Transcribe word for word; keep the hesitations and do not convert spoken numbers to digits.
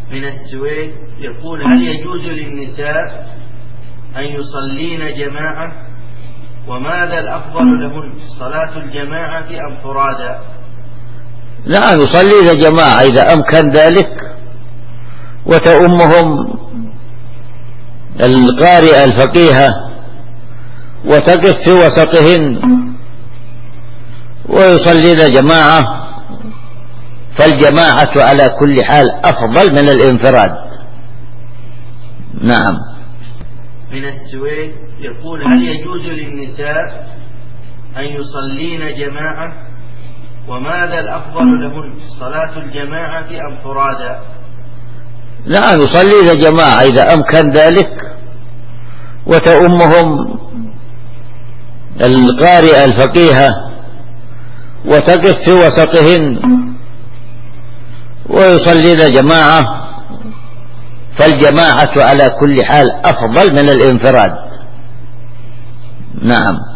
من السويد يقول: هل يجوز للنساء أن يصلين جماعة؟ وماذا الأفضل لهن، صلاة الجماعة أم فرادا؟ نعم، يصلين جماعة إذا أمكن ذلك، وتؤمهم القارئة الفقيهة وتقف في وسطهن ويصلين جماعة، فالجماعة على كل حال أفضل من الانفراد. نعم. من السويد يقول: هل يجوز للنساء أن يصلين جماعة؟ وماذا الأفضل لهن، صلاة الجماعة أم فرادا؟ نعم، يصلين جماعة إذا أمكن ذلك، وتؤمهم القارئة الفقيهة وتقف في وسطهن ويصلين جماعة، فالجماعة على كل حال أفضل من الانفراد. نعم.